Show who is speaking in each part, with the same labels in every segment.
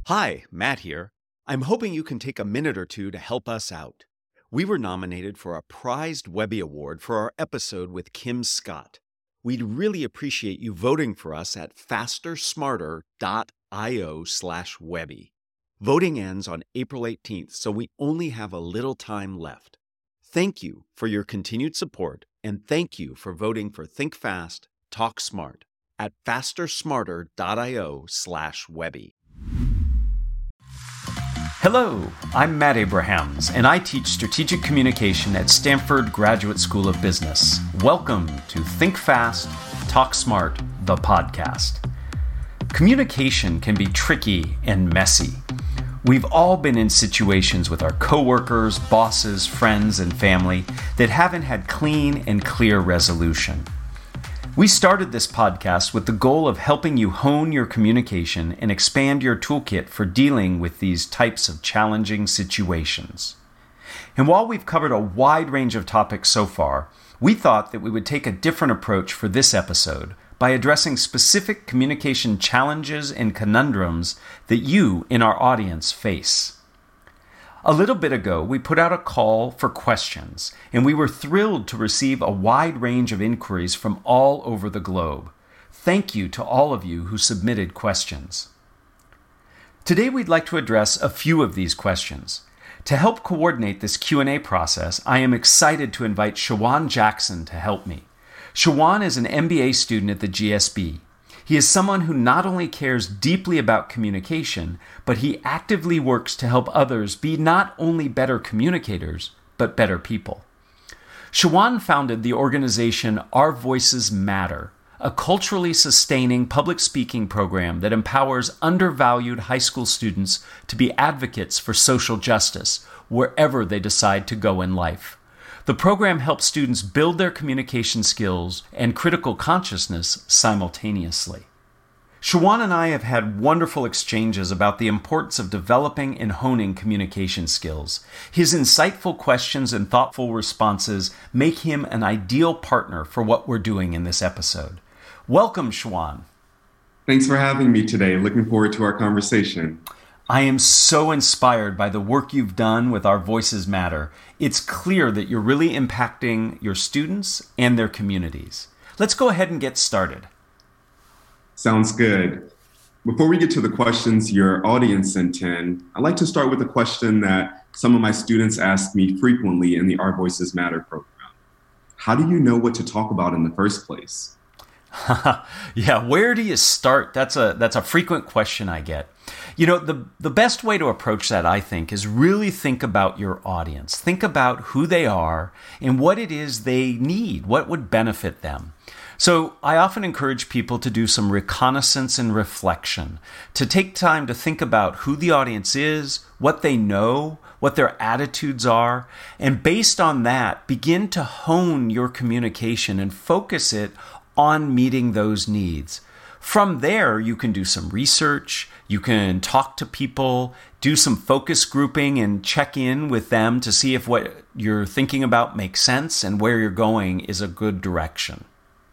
Speaker 1: Hi, Matt here. I'm hoping you can take a minute or two to help us out. We were nominated for a prized Webby Award for our episode with Kim Scott. We'd really appreciate you voting for us at fastersmarter.io/Webby. Voting ends on April 18th, so we only have a little time left. Thank you for your continued support, and thank you for voting for Think Fast, Talk Smart at fastersmarter.io/Webby. Hello, I'm Matt Abrahams, and I teach strategic communication at Stanford Graduate School of Business. Welcome to Think Fast, Talk Smart, the podcast. Communication can be tricky and messy. We've all been in situations with our coworkers, bosses, friends, and family that haven't had clean and clear resolution. We started this podcast with the goal of helping you hone your communication and expand your toolkit for dealing with these types of challenging situations. And while we've covered a wide range of topics so far, we thought that we would take a different approach for this episode by addressing specific communication challenges and conundrums that you in our audience face. A little bit ago, we put out a call for questions, and we were thrilled to receive a wide range of inquiries from all over the globe. Thank you to all of you who submitted questions. Today, we'd like to address a few of these questions. To help coordinate this Q&A process, I am excited to invite Shawan Jackson to help me. Shawan is an MBA student at the GSB. He is someone who not only cares deeply about communication, but he actively works to help others be not only better communicators, but better people. Shawan founded the organization Our Voices Matter, a culturally sustaining public speaking program that empowers undervalued high school students to be advocates for social justice wherever they decide to go in life. The program helps students build their communication skills and critical consciousness simultaneously. Shawan and I have had wonderful exchanges about the importance of developing and honing communication skills. His insightful questions and thoughtful responses make him an ideal partner for what we're doing in this episode. Welcome, Shawan.
Speaker 2: Thanks for having me today. Looking forward to our conversation.
Speaker 1: I am so inspired by the work you've done with Our Voices Matter. It's clear that you're really impacting your students and their communities. Let's go ahead and get started.
Speaker 2: Sounds good. Before we get to the questions your audience sent in, I'd like to start with a question that some of my students ask me frequently in the Our Voices Matter program. How do you know what to talk about in the first place?
Speaker 1: Yeah, where do you start? That's a frequent question I get. You know, the best way to approach that, I think, is really think about your audience. Think about who they are and what it is they need, what would benefit them. So I often encourage people to do some reconnaissance and reflection, to take time to think about who the audience is, what they know, what their attitudes are, and based on that, begin to hone your communication and focus it on meeting those needs. From there, you can do some research, you can talk to people, do some focus grouping and check in with them to see if what you're thinking about makes sense and where you're going is a good direction.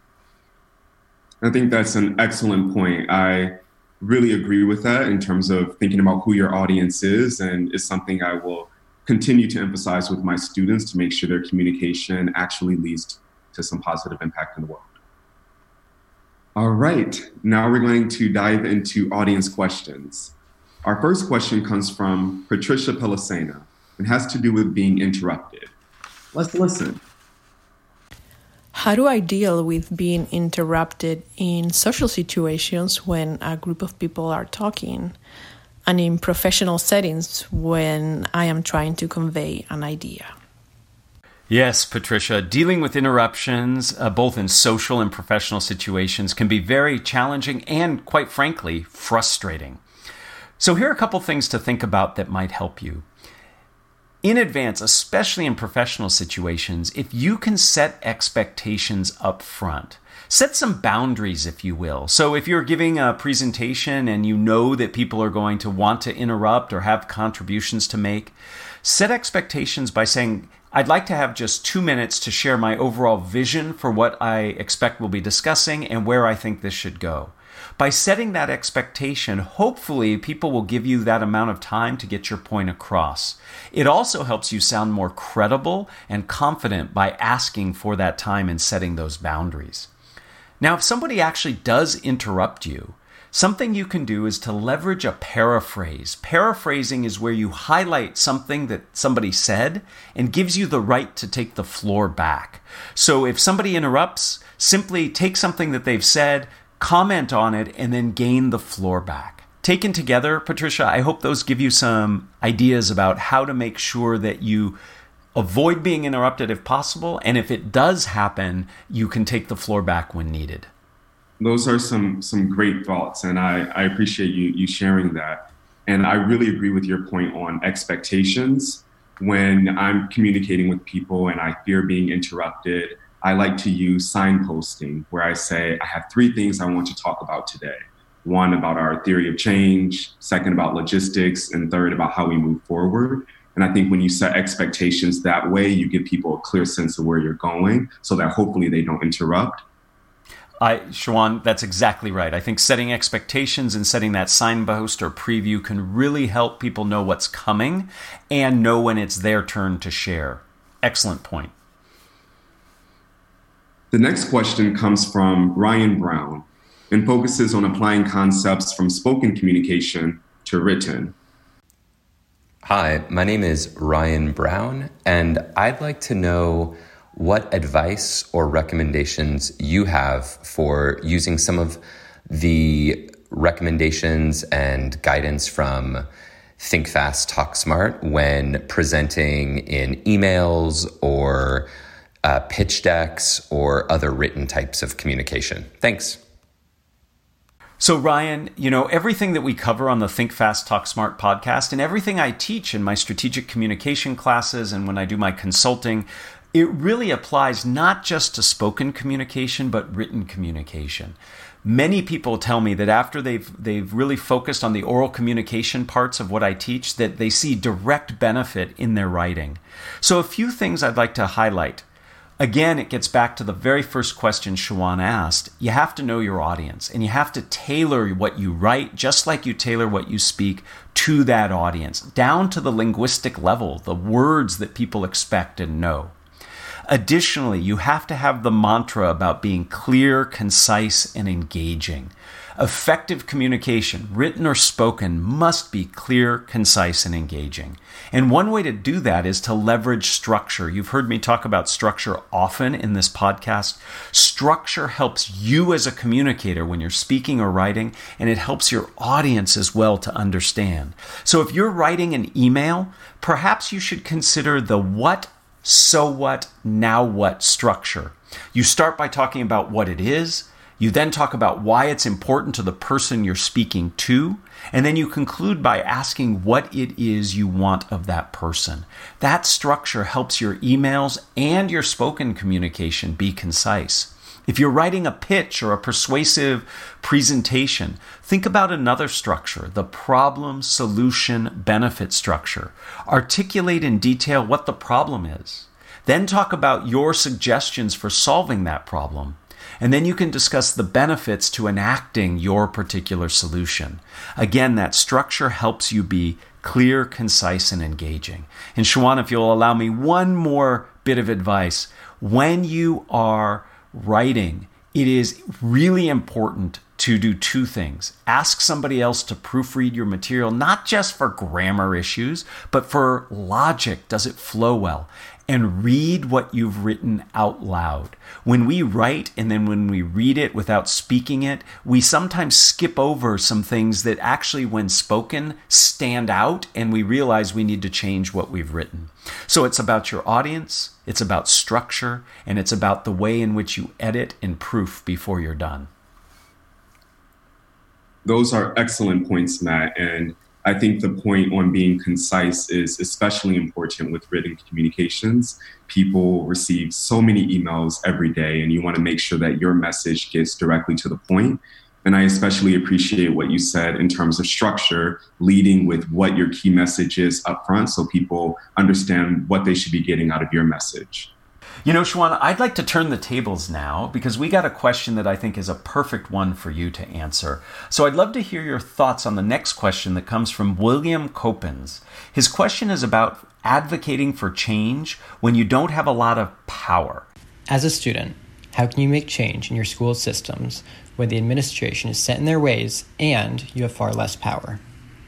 Speaker 2: I think that's an excellent point. I really agree with that in terms of thinking about who your audience is, and it's something I will continue to emphasize with my students to make sure their communication actually leads to some positive impact in the world. All right, now we're going to dive into audience questions. Our first question comes from Patricia Pelisena and has to do with being interrupted. Let's listen.
Speaker 3: How do I deal with being interrupted in social situations when a group of people are talking, and in professional settings when I am trying to convey an idea?
Speaker 1: Yes, Patricia, dealing with interruptions, both in social and professional situations, can be very challenging and, quite frankly, frustrating. So here are a couple things to think about that might help you. In advance, especially in professional situations, if you can set expectations up front, set some boundaries, if you will. So if you're giving a presentation and you know that people are going to want to interrupt or have contributions to make, set expectations by saying, I'd like to have just 2 minutes to share my overall vision for what I expect we'll be discussing and where I think this should go. By setting that expectation, hopefully people will give you that amount of time to get your point across. It also helps you sound more credible and confident by asking for that time and setting those boundaries. Now, if somebody actually does interrupt you, something you can do is to leverage a paraphrase. Paraphrasing is where you highlight something that somebody said and gives you the right to take the floor back. So if somebody interrupts, simply take something that they've said, comment on it, and then gain the floor back. Taken together, Patricia, I hope those give you some ideas about how to make sure that you avoid being interrupted if possible, and if it does happen, you can take the floor back when needed.
Speaker 2: Those are some great thoughts, and I appreciate you sharing that. And I really agree with your point on expectations. When I'm communicating with people and I fear being interrupted, I like to use signposting, where I say, I have 3 things I want to talk about today. 1, about our theory of change, 2nd, about logistics, and 3rd, about how we move forward. And I think when you set expectations that way, you give people a clear sense of where you're going so that hopefully they don't interrupt.
Speaker 1: Shawan, that's exactly right. I think setting expectations and setting that signpost or preview can really help people know what's coming and know when it's their turn to share. Excellent point.
Speaker 2: The next question comes from Ryan Brown and focuses on applying concepts from spoken communication to written.
Speaker 4: Hi, my name is Ryan Brown, and I'd like to know what advice or recommendations you have for using some of the recommendations and guidance from Think Fast, Talk Smart when presenting in emails or pitch decks or other written types of communication. Thanks.
Speaker 1: So Ryan, everything that we cover on the Think Fast, Talk Smart podcast and everything I teach in my strategic communication classes and when I do my consulting, it really applies not just to spoken communication, but written communication. Many people tell me that after they've really focused on the oral communication parts of what I teach, that they see direct benefit in their writing. So a few things I'd like to highlight. Again, it gets back to the very first question Shawan asked. You have to know your audience, and you have to tailor what you write, just like you tailor what you speak, to that audience, down to the linguistic level, the words that people expect and know. Additionally, you have to have the mantra about being clear, concise, and engaging. Effective communication, written or spoken, must be clear, concise, and engaging. And one way to do that is to leverage structure. You've heard me talk about structure often in this podcast. Structure helps you as a communicator when you're speaking or writing, and it helps your audience as well to understand. So if you're writing an email, perhaps you should consider the what, so what, now what structure. You start by talking about what it is. You then talk about why it's important to the person you're speaking to, and then you conclude by asking what it is you want of that person. That structure helps your emails and your spoken communication be concise. If you're writing a pitch or a persuasive presentation, think about another structure, the problem, solution, benefit structure. Articulate in detail what the problem is. Then talk about your suggestions for solving that problem. And then you can discuss the benefits to enacting your particular solution. Again, that structure helps you be clear, concise, and engaging. And Shawan, if you'll allow me one more bit of advice, when you are writing, it is really important to do 2 things. Ask somebody else to proofread your material, not just for grammar issues, but for logic. Does it flow well? And read what you've written out loud. When we write and then when we read it without speaking it, we sometimes skip over some things that actually, when spoken, stand out, and we realize we need to change what we've written. So it's about your audience, it's about structure, and it's about the way in which you edit and proof before you're done.
Speaker 2: Those are excellent points, Matt. And I think the point on being concise is especially important with written communications. People receive so many emails every day, and you want to make sure that your message gets directly to the point. And I especially appreciate what you said in terms of structure, leading with what your key message is up front so people understand what they should be getting out of your message.
Speaker 1: You know, Shwan, I'd like to turn the tables now because we got a question that I think is a perfect one for you to answer. So I'd love to hear your thoughts on the next question that comes from William Copens. His question is about advocating for change when you don't have a lot of power.
Speaker 5: As a student, how can you make change in your school systems when the administration is set in their ways and you have far less power?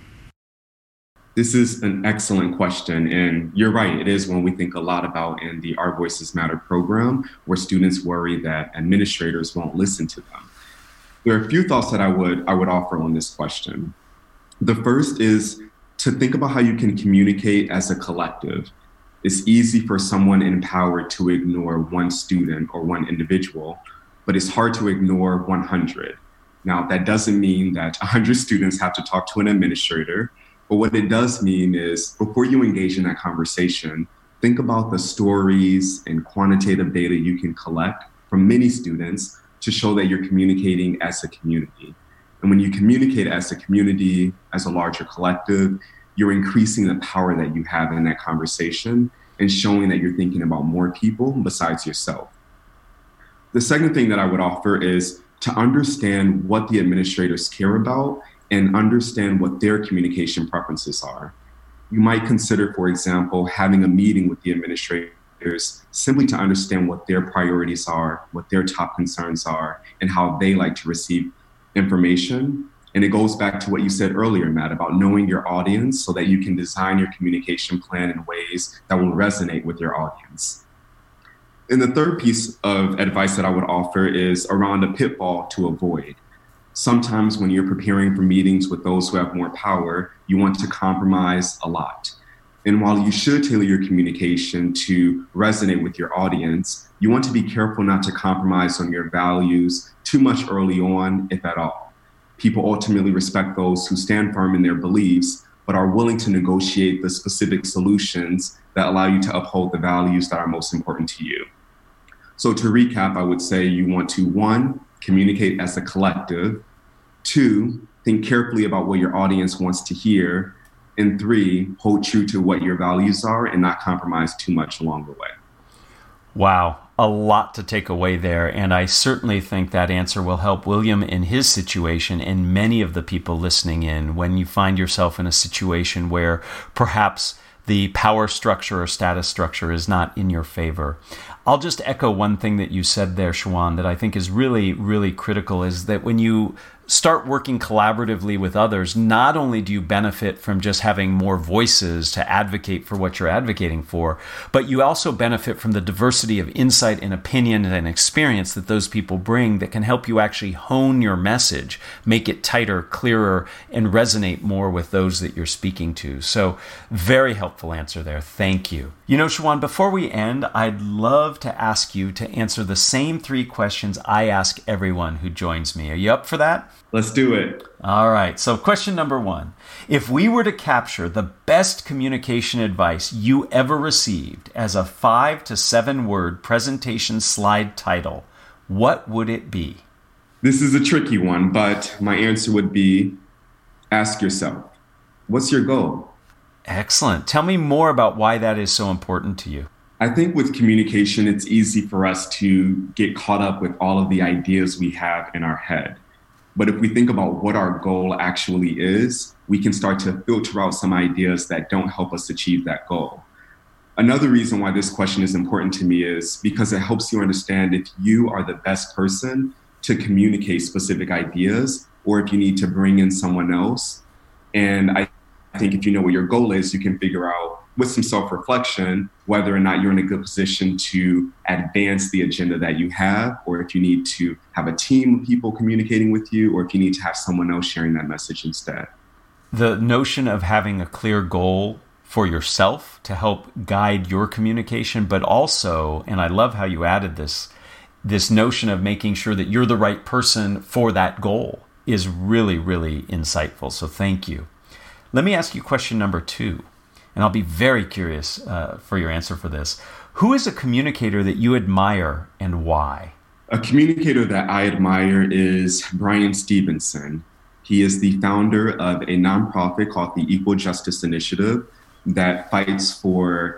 Speaker 2: This is an excellent question, and you're right. It is one we think a lot about in the Our Voices Matter program, where students worry that administrators won't listen to them. There are a few thoughts that I would offer on this question. The first is to think about how you can communicate as a collective. It's easy for someone in power to ignore one student or one individual, but it's hard to ignore 100. Now, that doesn't mean that 100 students have to talk to an administrator. But what it does mean is before you engage in that conversation, think about the stories and quantitative data you can collect from many students to show that you're communicating as a community. And when you communicate as a community, as a larger collective, you're increasing the power that you have in that conversation and showing that you're thinking about more people besides yourself. The second thing that I would offer is to understand what the administrators care about and understand what their communication preferences are. You might consider, for example, having a meeting with the administrators simply to understand what their priorities are, what their top concerns are, and how they like to receive information. And it goes back to what you said earlier, Matt, about knowing your audience so that you can design your communication plan in ways that will resonate with your audience. And the third piece of advice that I would offer is around a pitfall to avoid. Sometimes when you're preparing for meetings with those who have more power, you want to compromise a lot. And while you should tailor your communication to resonate with your audience, you want to be careful not to compromise on your values too much early on, if at all. People ultimately respect those who stand firm in their beliefs, but are willing to negotiate the specific solutions that allow you to uphold the values that are most important to you. So to recap, I would say you want to, 1, communicate as a collective, 2, think carefully about what your audience wants to hear, and 3, hold true to what your values are and not compromise too much along the way.
Speaker 1: Wow, a lot to take away there, and I certainly think that answer will help William in his situation and many of the people listening in when you find yourself in a situation where perhaps the power structure or status structure is not in your favor. I'll just echo one thing that you said there, Shwan, that I think is really, really critical, is that when you start working collaboratively with others, not only do you benefit from just having more voices to advocate for what you're advocating for, but you also benefit from the diversity of insight and opinion and experience that those people bring that can help you actually hone your message, make it tighter, clearer, and resonate more with those that you're speaking to. So very helpful answer there. Thank you. You know, Shwan, before we end, I'd love to ask you to answer the same 3 questions I ask everyone who joins me. Are you up for that?
Speaker 2: Let's do it.
Speaker 1: All right. So question number 1, if we were to capture the best communication advice you ever received as a 5 to 7 word presentation slide title, what would it be?
Speaker 2: This is a tricky one, but my answer would be ask yourself, what's your goal?
Speaker 1: Excellent. Tell me more about why that is so important to you.
Speaker 2: I think with communication, it's easy for us to get caught up with all of the ideas we have in our head. But if we think about what our goal actually is, we can start to filter out some ideas that don't help us achieve that goal. Another reason why this question is important to me is because it helps you understand if you are the best person to communicate specific ideas or if you need to bring in someone else. And I think if you know what your goal is, you can figure out with some self-reflection whether or not you're in a good position to advance the agenda that you have, or if you need to have a team of people communicating with you, or if you need to have someone else sharing that message instead.
Speaker 1: The notion of having a clear goal for yourself to help guide your communication, but also, and I love how you added this notion of making sure that you're the right person for that goal is really, really insightful. So thank you. Let me ask you question number 2. And I'll be very curious for your answer for this. Who is a communicator that you admire and why?
Speaker 2: A communicator that I admire is Bryan Stevenson. He is the founder of a nonprofit called the Equal Justice Initiative that fights for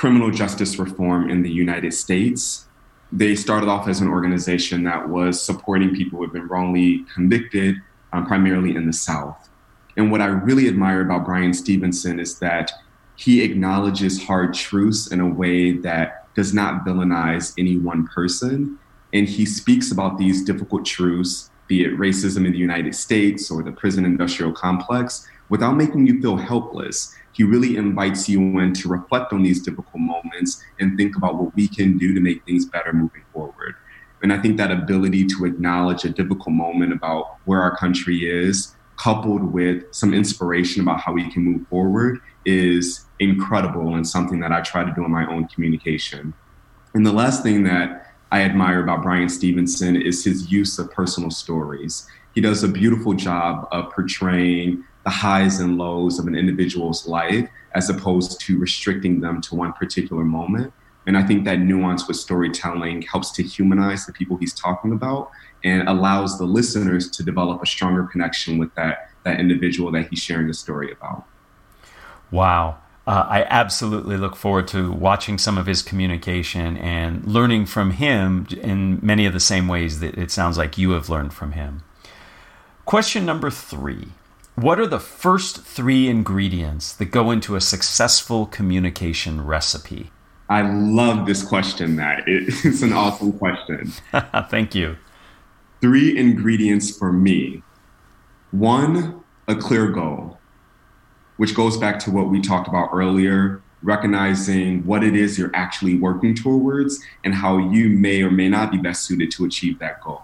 Speaker 2: criminal justice reform in the United States. They started off as an organization that was supporting people who have been wrongly convicted, primarily in the South. And what I really admire about Bryan Stevenson is that he acknowledges hard truths in a way that does not villainize any one person. And he speaks about these difficult truths, be it racism in the United States or the prison industrial complex, without making you feel helpless. He really invites you in to reflect on these difficult moments and think about what we can do to make things better moving forward. And I think that ability to acknowledge a difficult moment about where our country is, coupled with some inspiration about how we can move forward, is incredible and something that I try to do in my own communication. And the last thing that I admire about Bryan Stevenson is his use of personal stories. He does a beautiful job of portraying the highs and lows of an individual's life as opposed to restricting them to one particular moment. And I think that nuance with storytelling helps to humanize the people he's talking about and allows the listeners to develop a stronger connection with that individual that he's sharing the story about.
Speaker 1: Wow. I absolutely look forward to watching some of his communication and learning from him in many of the same ways that it sounds like you have learned from him. Question number 3. What are the first 3 ingredients that go into a successful communication recipe?
Speaker 2: I love this question, Matt. It's an awesome question.
Speaker 1: Thank you.
Speaker 2: 3 ingredients for me. 1, a clear goal, which goes back to what we talked about earlier, recognizing what it is you're actually working towards and how you may or may not be best suited to achieve that goal.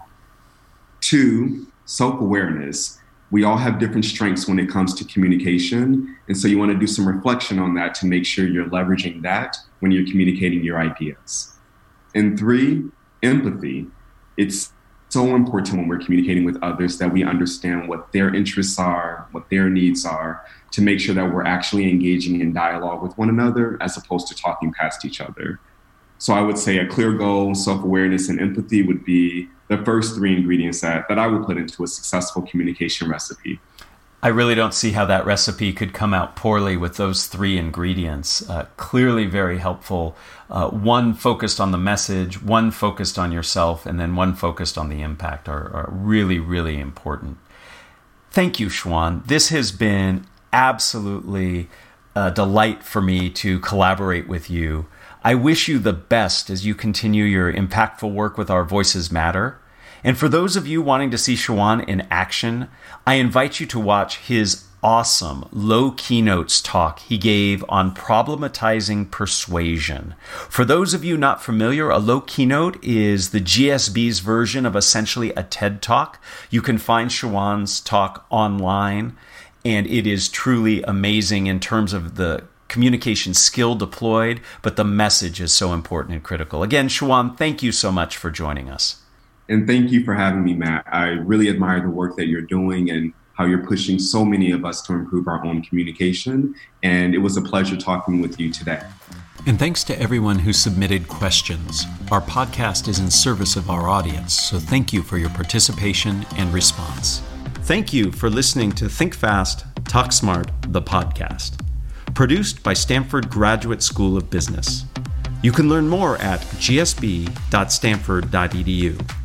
Speaker 2: 2, self-awareness. We all have different strengths when it comes to communication. And so you want to do some reflection on that to make sure you're leveraging that when you're communicating your ideas. And 3, empathy. It's so important when we're communicating with others that we understand what their interests are, what their needs are, to make sure that we're actually engaging in dialogue with one another as opposed to talking past each other. So I would say a clear goal, self-awareness, and empathy would be the first 3 ingredients that I would put into a successful communication recipe.
Speaker 1: I really don't see how that recipe could come out poorly with those 3 ingredients. Clearly very helpful. 1 focused on the message, 1 focused on yourself, and then 1 focused on the impact are really, really important. Thank you, Xuan. This has been absolutely a delight for me to collaborate with you. I wish you the best as you continue your impactful work with Our Voices Matter. And for those of you wanting to see Xuan in action, I invite you to watch his awesome Low Keynotes talk he gave on problematizing persuasion. For those of you not familiar, a low keynote is the GSB's version of essentially a TED Talk. You can find Xuan's talk online, and it is truly amazing in terms of the communication skill deployed, but the message is so important and critical. Again, Xuan, thank you so much for joining us.
Speaker 2: And thank you for having me, Matt. I really admire the work that you're doing and how you're pushing so many of us to improve our own communication. And it was a pleasure talking with you today.
Speaker 1: And thanks to everyone who submitted questions. Our podcast is in service of our audience, so thank you for your participation and response. Thank you for listening to Think Fast, Talk Smart, the podcast. Produced by Stanford Graduate School of Business. You can learn more at gsb.stanford.edu.